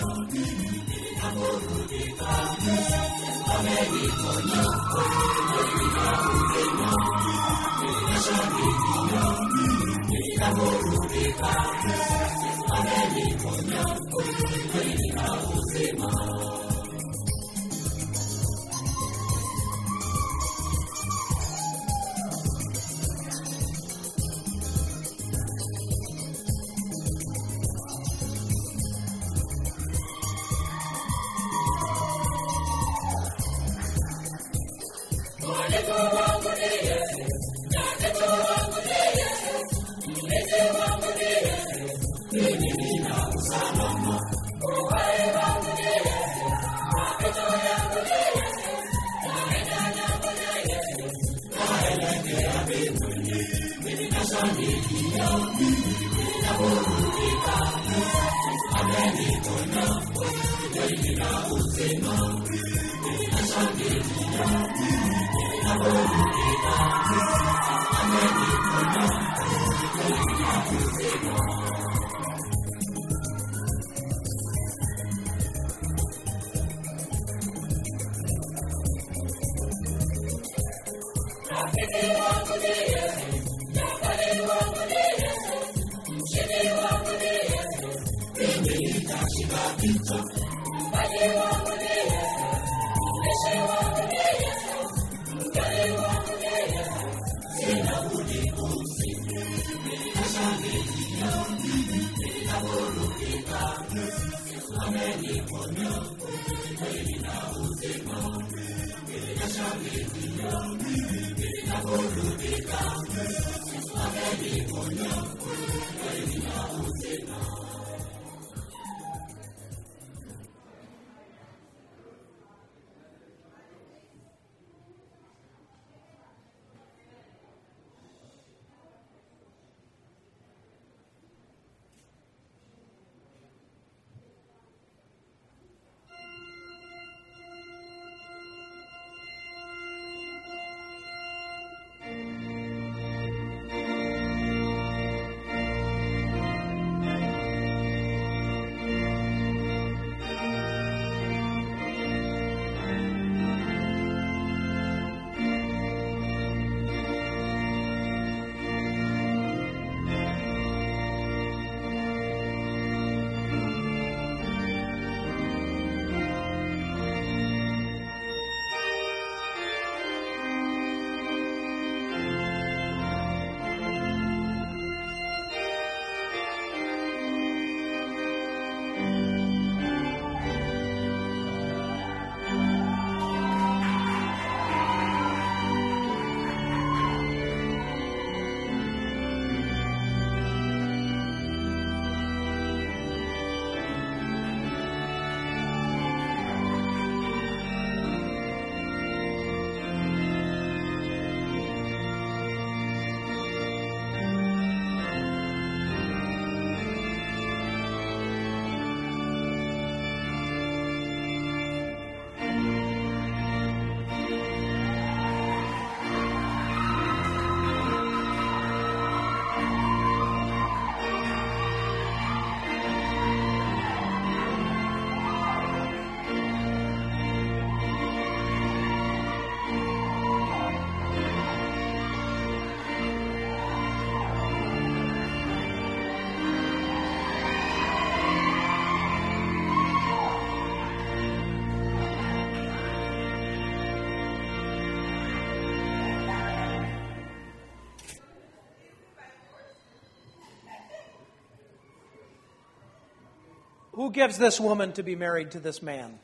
Who gives this woman to be married to this man?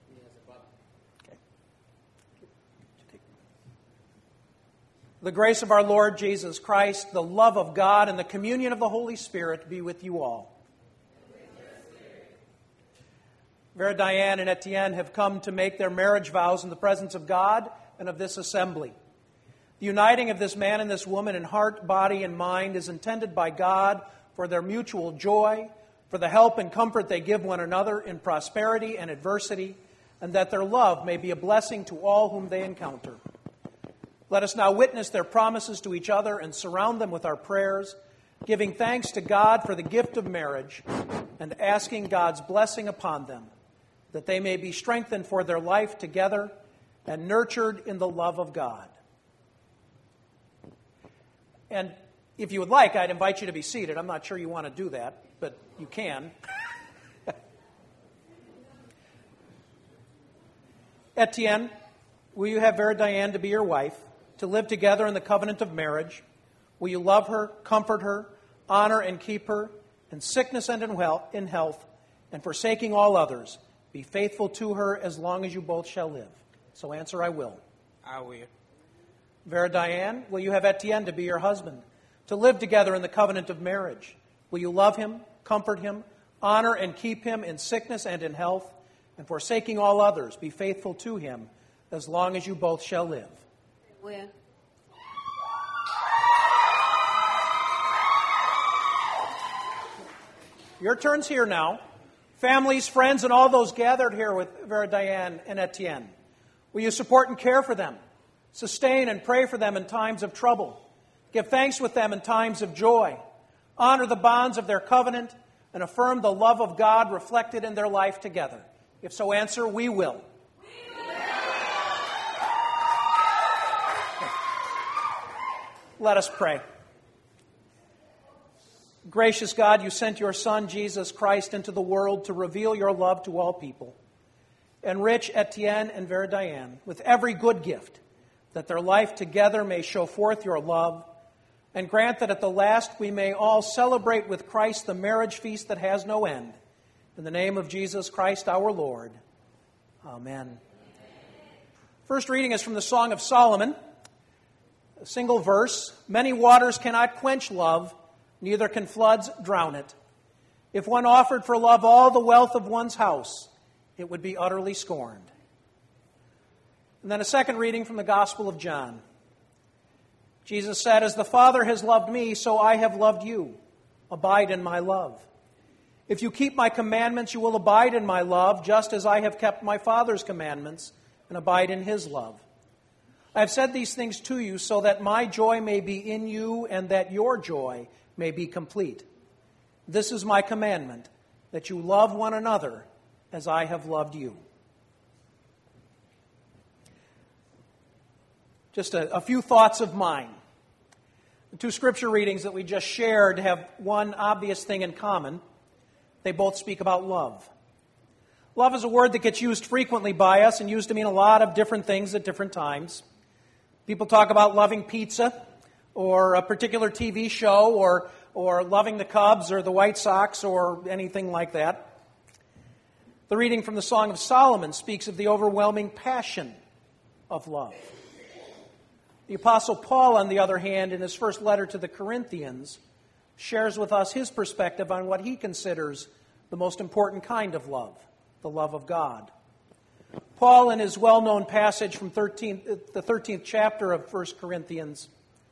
Okay. The grace of our Lord Jesus Christ, the love of God, and the communion of the Holy Spirit be with you all. Vera Diane and Etienne have come to make their marriage vows in the presence of God and of this assembly. The uniting of this man and this woman in heart, body, and mind is intended by God for their mutual joy, for the help and comfort they give one another in prosperity and adversity, and that their love may be a blessing to all whom they encounter. Let us now witness their promises to each other and surround them with our prayers giving thanks to God for the gift of marriage and asking God's blessing upon them, that they may be strengthened for their life together and nurtured in the love of God. And if you would like, I'd invite you to be seated. I'm not sure you want to do that, but you can. Etienne, will you have Vera Diane to be your wife, to live together in the covenant of marriage? Will you love her, comfort her, honor and keep her, in sickness and in health, and forsaking all others, be faithful to her as long as you both shall live? So answer, I will. I will. Vera Diane, will you have Etienne to be your husband, to live together in the covenant of marriage? Will you love him, comfort him, honor and keep him in sickness and in health, and forsaking all others, be faithful to him as long as you both shall live? I will. Your turn's here now. Families, friends, and all those gathered here with Vera Diane and Etienne, will you support and care for them, sustain and pray for them in times of trouble, give thanks with them in times of joy, honor the bonds of their covenant, and affirm the love of God reflected in their life together? If so, answer, we will. Let us pray. Gracious God, you sent your Son, Jesus Christ, into the world to reveal your love to all people. Enrich Etienne and Vera Diane with every good gift, that their life together may show forth your love, and grant that at the last we may all celebrate with Christ the marriage feast that has no end. In the name of Jesus Christ our Lord. Amen. First reading is from the Song of Solomon, a single verse. Many waters cannot quench love, neither can floods drown it. If one offered for love all the wealth of one's house, it would be utterly scorned. And then a second reading from the Gospel of John. Jesus said, "As the Father has loved me, so I have loved you. Abide in my love. If you keep my commandments, you will abide in my love, just as I have kept my Father's commandments and abide in his love. I have said these things to you so that my joy may be in you and that your joy may be complete. This is my commandment, that you love one another as I have loved you." Just a few thoughts of mine. The two scripture readings that we just shared have one obvious thing in common. They both speak about love. Love is a word that gets used frequently by us and used to mean a lot of different things at different times. People talk about loving pizza or a particular TV show or loving the Cubs or the White Sox or anything like that. The reading from the Song of Solomon speaks of the overwhelming passion of love. The Apostle Paul, on the other hand, in his first letter to the Corinthians, shares with us his perspective on what he considers the most important kind of love, the love of God. Paul, in his well-known passage from the 13th chapter of 1 Corinthians,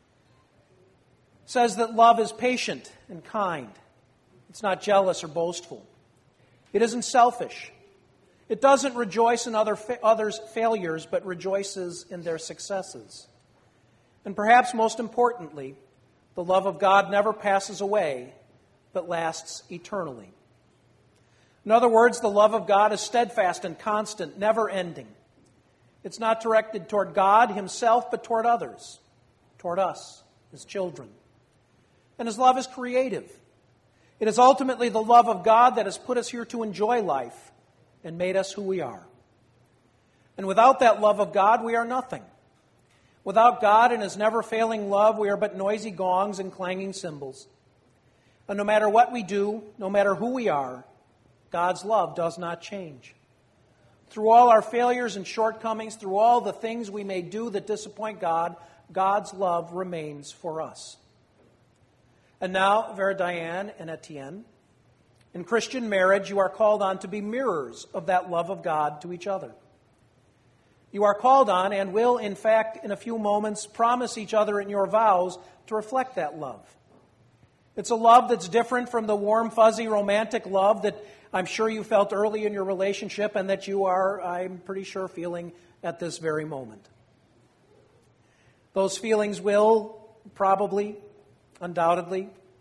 says that love is patient and kind. It's not jealous or boastful. It isn't selfish. It doesn't rejoice in others' failures, but rejoices in their successes. And perhaps most importantly, the love of God never passes away, but lasts eternally. In other words, the love of God is steadfast and constant, never ending. It's not directed toward God himself, but toward others, toward us, his children. And his love is creative. It is ultimately the love of God that has put us here to enjoy life and made us who we are. And without that love of God, we are nothing. Without God and his never-failing love, we are but noisy gongs and clanging cymbals. And no matter what we do, no matter who we are, God's love does not change. Through all our failures and shortcomings, through all the things we may do that disappoint God, God's love remains for us. And now, Vera Diane and Etienne, in Christian marriage, you are called on to be mirrors of that love of God to each other. You are called on and will, in fact, in a few moments, promise each other in your vows to reflect that love. It's a love that's different from the warm, fuzzy, romantic love that I'm sure you felt early in your relationship and that you are, I'm pretty sure, feeling at this very moment. Those feelings will probably, undoubtedly,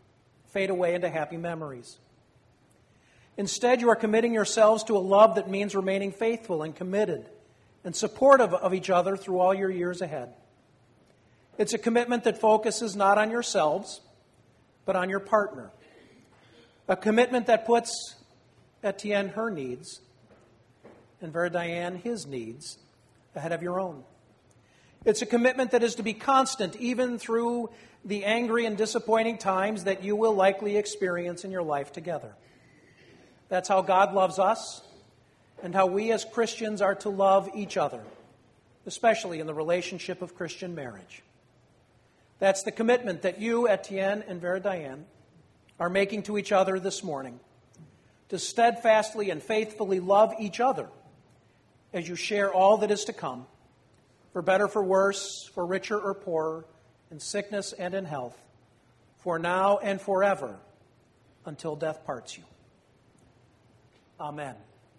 fade away into happy memories. Instead, you are committing yourselves to a love that means remaining faithful and committed and supportive of each other through all your years ahead. It's a commitment that focuses not on yourselves, but on your partner. A commitment that puts Etienne her needs and Vera Diane his needs ahead of your own. It's a commitment that is to be constant even through the angry and disappointing times that you will likely experience in your life together. That's how God loves us and how we as Christians are to love each other, especially in the relationship of Christian marriage. That's the commitment that you, Etienne and Vera Diane, are making to each other this morning, to steadfastly and faithfully love each other as you share all that is to come, for better, for worse, for richer or poorer, in sickness and in health, for now and forever, until death parts you. Amen.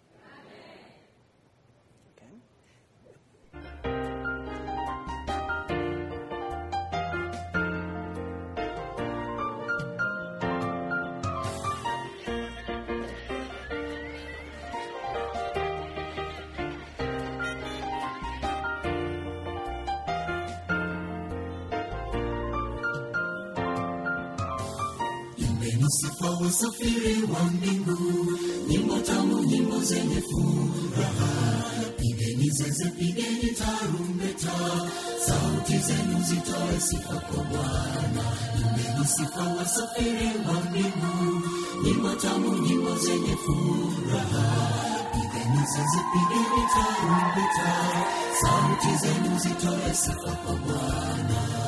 Sifa wasafiri wa mbingu, nyimbo tamu, nyimbo zenye furaha. Pigeni zeze, pigeni tarumbeta, sauti zenu zitoe sifa kwa Bwana. Imbeni sifa wasafiri wa mbingu, nyimbo tamu, nyimbo zenye furaha. Pigeni zeze, pigeni tarumbeta, sauti zenu zitoe sifa kwa Bwana.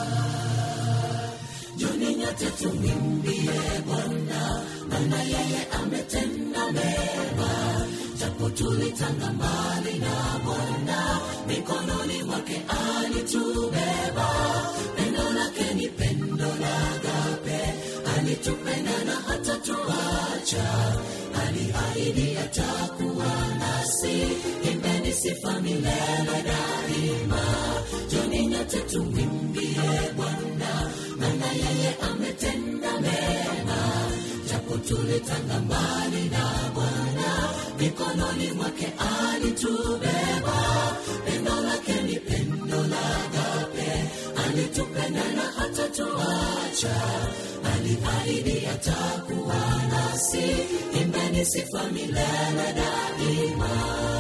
Joni nyote tumwimbie Bwana, maana yeye ametenda mema. Japo tulitanga mbali na Bwana, mikononi mwake alitubeba. Pendo lake ni pendo la agape, alitupenda na hatatuacha. Aliahidi atakuwa nasi, imbeni sifa milele daima. Joni nyote tumwimbie Bwana, maana yeye ametenda mema. Japo tulitanga mbali na Bwana, mikononi mwake alitubeba. Pendo lake ni pendo la agape, alitupenda na hatatuacha. Aliahidi atakuwa nasi, imbeni sifa milele daima.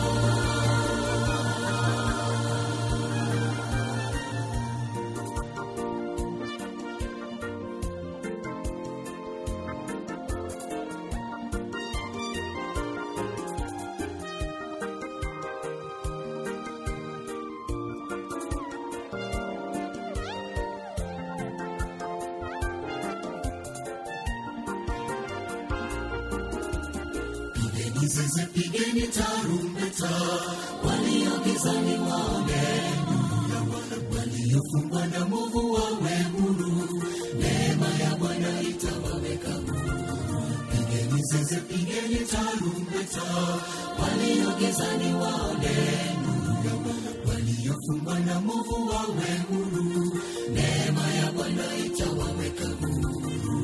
Zeze, pigeni tarumbeta, walio gizani waone nuru, waliofungwa na mwovu wawe huru, neema ya Bwana itawaweka huru. Pigeni zeze, pigeni tarumbeta, walio gizani waone nuru, waliofungwa na mwovu wawe huru, neema ya Bwana itawaweka huru.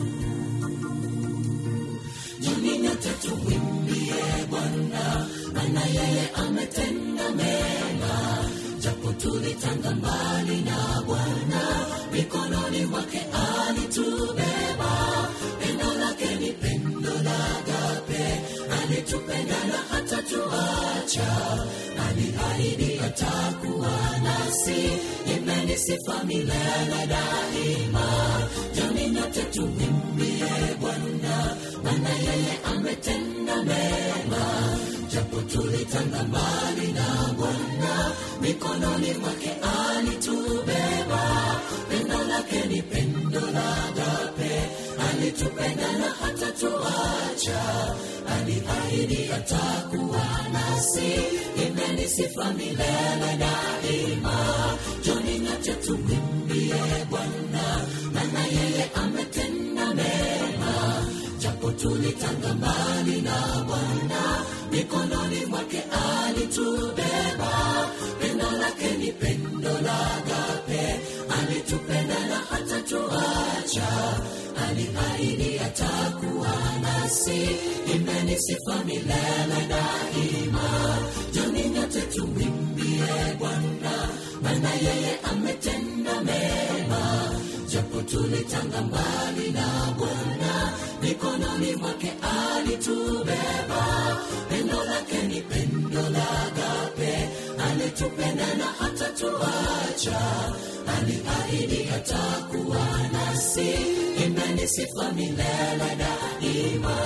Joni nyote tumwimbie Bwana, maana yeye ametenda mema. Japo tulitanga mbali na Bwana, mikononi mwake alitubeba. Pendo lake ni pendo la agape, alitupenda na hatatuacha. Aliahidi atakuwa nasi, imbeni sifa milele daima. Joni nyote tumwimbie Bwana, maana yeye ametenda mema. Japo tulitanga mbali na Bwana, mikononi mwake alitubeba. Pendo lake ni pendo la agape, alitupenda na hatatuacha. Aliahidi atakuwa nasi, imbeni sifa milele daima. Joni nyote tumwimbie Bwana, maana yeye ametenda mema. Japo tulitanga mbali na Bwana, mikononi mwake alitubeba. Pendo lake ni pendo la agape, alitupenda na hatatuacha. aliahidi atakuwa nasi, imeni sifa milele daima. Njoni nyote tumwimbie Bwana, maana yeye ametenda mema. Japo tulitanga mbali na Bwana, mikononi mwake alitubeba. Pendo lake ni pendo la agape, alitupenda na hatatuacha. Aliahidi atakuwa nasi, imeni sifa milele daima.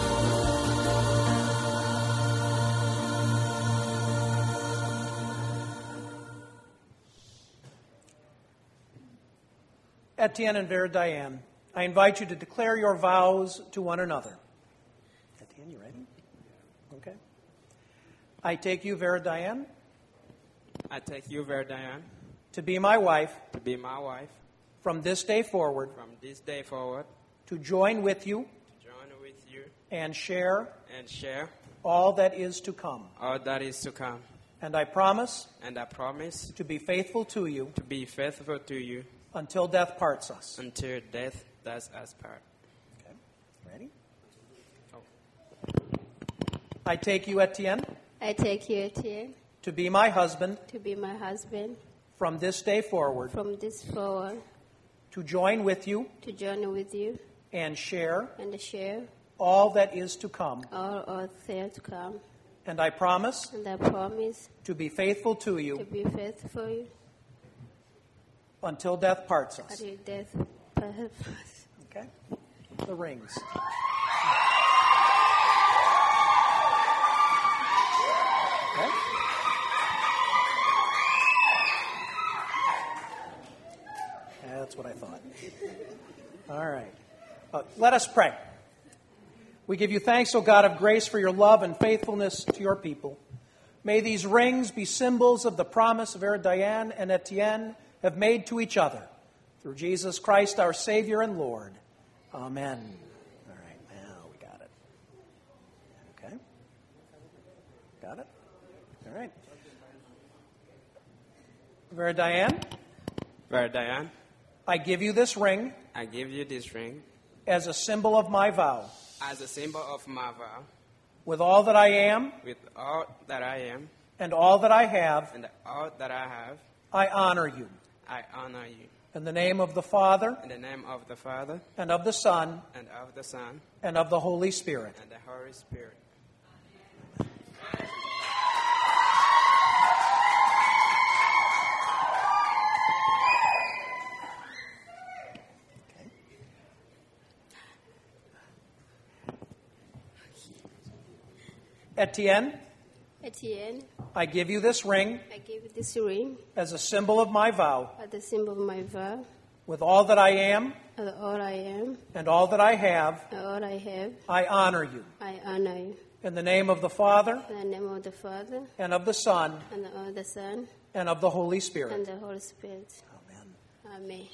Etienne and Vera Diane, I invite you to declare your vows to one another. Etienne, you ready? Okay. I take you, Vera Diane. I take you, Vera Diane, to be my wife. to be my wife. From this day forward. From this day forward. To join with you. To join with you. And share. And share. All that is to come. All that is to come. And I promise. And I promise. To be faithful to you. To be faithful to you. Until death parts us. Until death does us part. Okay. Ready? Oh. I take you, Etienne. I take you, Etienne. To be my husband. To be my husband. From this day forward. From this forward. To join with you. To join with you. And share. And share. All that is to come. All that to come. And I promise. And I promise. To be faithful to you. To be faithful to you. Until death parts us. Until death parts us. Okay. The rings. Okay. That's what I thought. All right. Let us pray. We give you thanks, O God of grace, for your love and faithfulness to your people. May these rings be symbols of the promise Vera Diane and Etienne have made to each other. Through Jesus Christ, our Savior and Lord. Amen. All right, now we got it. Okay. Got it? All right. Vera Diane. Vera Diane. I give you this ring. I give you this ring. As a symbol of my vow. As a symbol of my vow. With all that I am. With all that I am. And all that I have. And all that I have. I honor you. I honor you. In the name of the Father. In the name of the Father. And of the Son. And of the Son. And of the Holy Spirit. And the Holy Spirit. Etienne. Etienne. I give you this ring. I give you this ring. As a symbol of my vow. As the symbol of my vow. With all that I am. And all I am. And all that I have. And all I have. I honor you. I honor you. In the name of the Father. In the name of the Father. And of the Son. And of the Son. And of the Holy Spirit. And the Holy Spirit. Amen. Amen.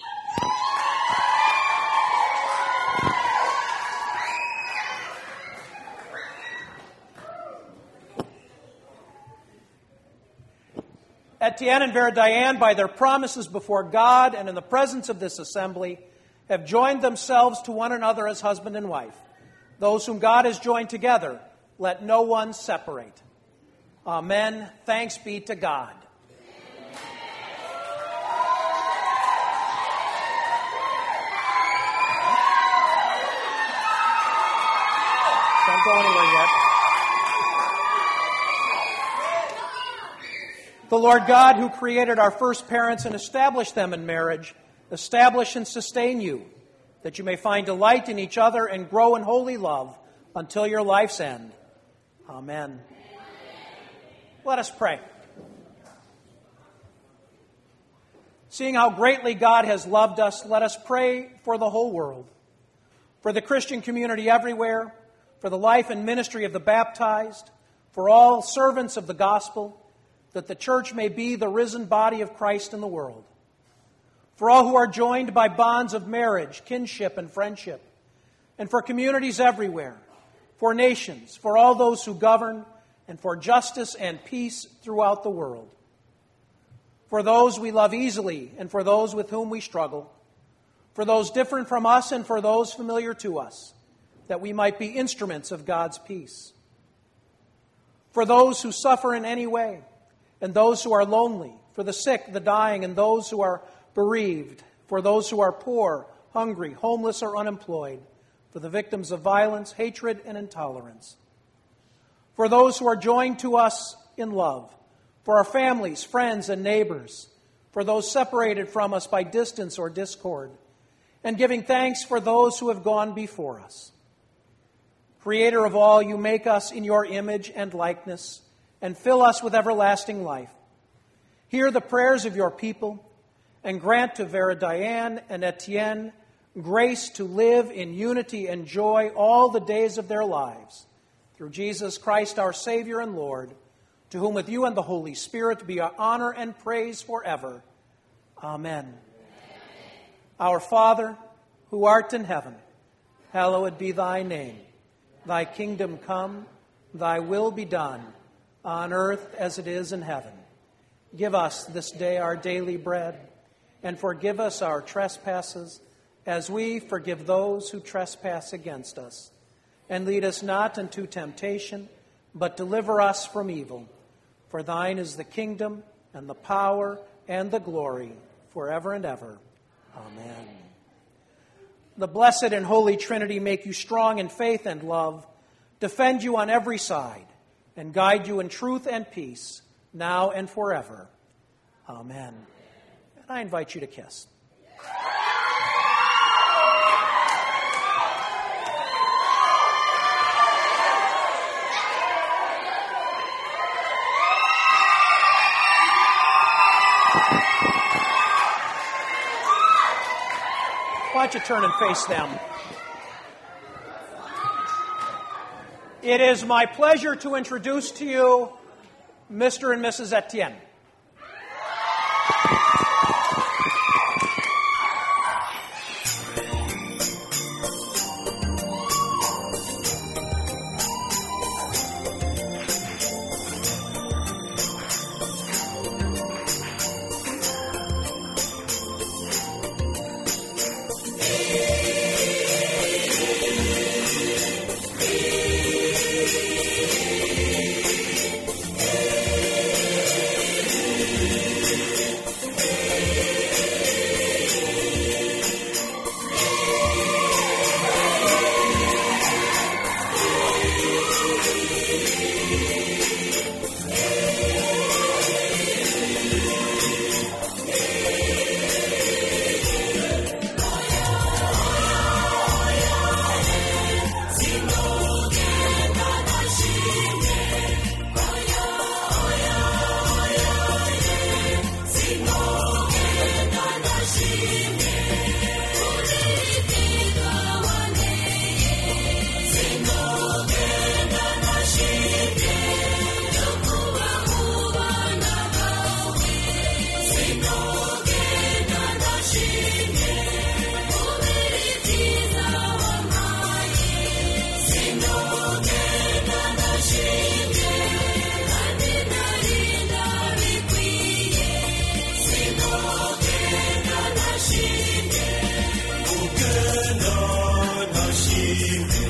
Etienne and Vera Diane, by their promises before God and in the presence of this assembly, have joined themselves to one another as husband and wife. Those whom God has joined together, let no one separate. Amen. Thanks be to God. Don't go anywhere yet. The Lord God, who created our first parents and established them in marriage, establish and sustain you, that you may find delight in each other and grow in holy love until your life's end. Amen. Let us pray. Seeing how greatly God has loved us, let us pray for the whole world, for the Christian community everywhere, for the life and ministry of the baptized, for all servants of the gospel, that the church may be the risen body of Christ in the world. For all who are joined by bonds of marriage, kinship, and friendship, and for communities everywhere, for nations, for all those who govern, and for justice and peace throughout the world. For those we love easily, and for those with whom we struggle. for those different from us and for those familiar to us, that we might be instruments of God's peace. For those who suffer in any way, and those who are lonely, for the sick, the dying, and those who are bereaved, for those who are poor, hungry, homeless, or unemployed, for the victims of violence, hatred, and intolerance. For those who are joined to us in love, for our families, friends, and neighbors, for those separated from us by distance or discord, and giving thanks for those who have gone before us. Creator of all, you make us in your image and likeness, and fill us with everlasting life. Hear the prayers of your people, and grant to Vera Diane and Etienne grace to live in unity and joy all the days of their lives. Through Jesus Christ, our Savior and Lord, to whom with you and the Holy Spirit be honor and praise forever. Amen. Our Father, who art in heaven, hallowed be thy name. Thy kingdom come, thy will be done, on earth as it is in heaven. Give us this day our daily bread, and forgive us our trespasses, as we forgive those who trespass against us. And lead us not into temptation, but deliver us from evil. For thine is the kingdom, and the power, and the glory, forever and ever. Amen. The blessed and holy Trinity make you strong in faith and love, defend you on every side, and guide you in truth and peace, now and forever. Amen. And I invite you to kiss. Why don't you turn and face them? It is my pleasure to introduce to you Mr. and Mrs. Etienne. Ugenda na shime